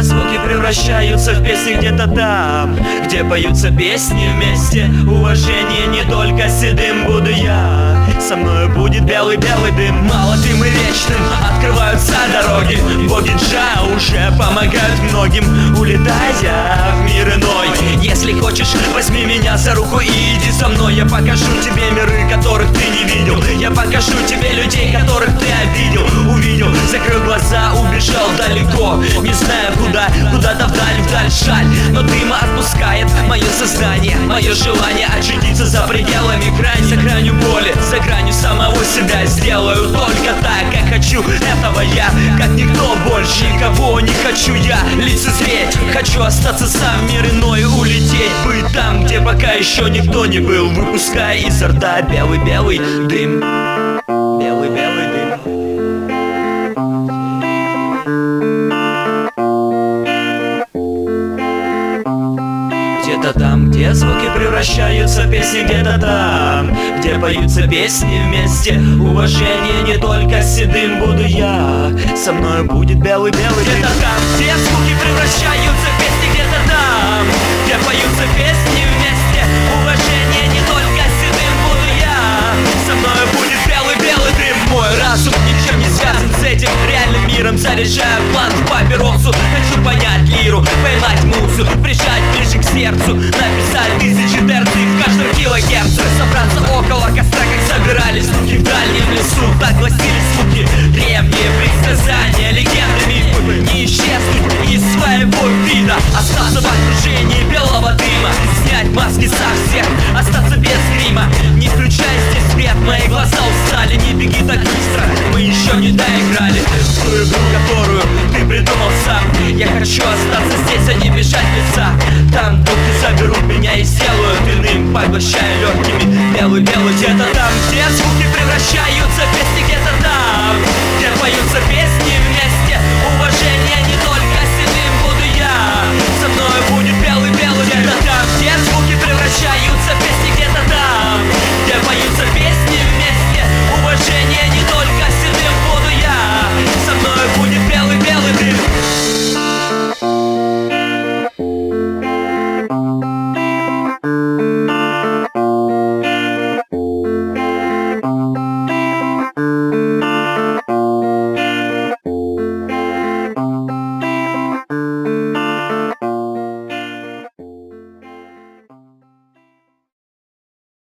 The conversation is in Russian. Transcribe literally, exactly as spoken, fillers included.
где звуки превращаются в песни. Где-то там, где поются песни вместе. Уважение не только седым буду я. Со мною будет белый-белый дым. Молодым и вечным открываются дороги. Боги Джа уже помогают многим, улетая в мир иной. Если хочешь, возьми меня за руку и иди со мной. Я покажу тебе миры, которых ты не видел. Я покажу тебе людей, которых ты обидел. Увидел, закрыл глаза, убежал далеко, не знаю куда, куда-то вдаль, вдаль шаль. Но дым отпускает мое сознание, мое желание очутиться за пределами грани. За гранью боли, за гранью самого себя. Сделаю только так, как хочу этого я, как никто больше. Никого не хочу я лицезреть. Хочу остаться сам, мир иной, улететь, быть там, где пока еще никто не был. Выпуская изо рта белый-белый дым. Белый-белый дым. Где-то там, где звуки превращаются в песни. Где-то там, где поются песни вместе. Уважение не только седым буду я. Со мной будет белый-белый дым. Где-то там, где звуки превращаются в песни. Где-то там, где поются песни вместе. Уважение не только седым буду я. Со мной будет белый-белый дым. Мой разум ничем не связан с этим реальным миром. Заряжаю план в папиросу. Хочу понять лиру, поймать музу, прижать ближе к сердцу, написать тысячи терций в каждом килогерце. Собраться около костра, как собирались звуки в дальнем лесу. Так гласили звуки, древние предсказания, легенды, мифы. Не исчезнуть из своего вида, остаться в окружении белого дыма. Снять маски со всех, остаться без грима. Не включай здесь свет, мои глаза устали. Не беги так быстро, мы еще не доиграли в ту игру, которую ты придумал сам. Я хочу остаться здесь, а не бежать в леса. Там духи заберут меня и сделают иным, поглощая легкими белый-белый. Где-то там, где звуки превращают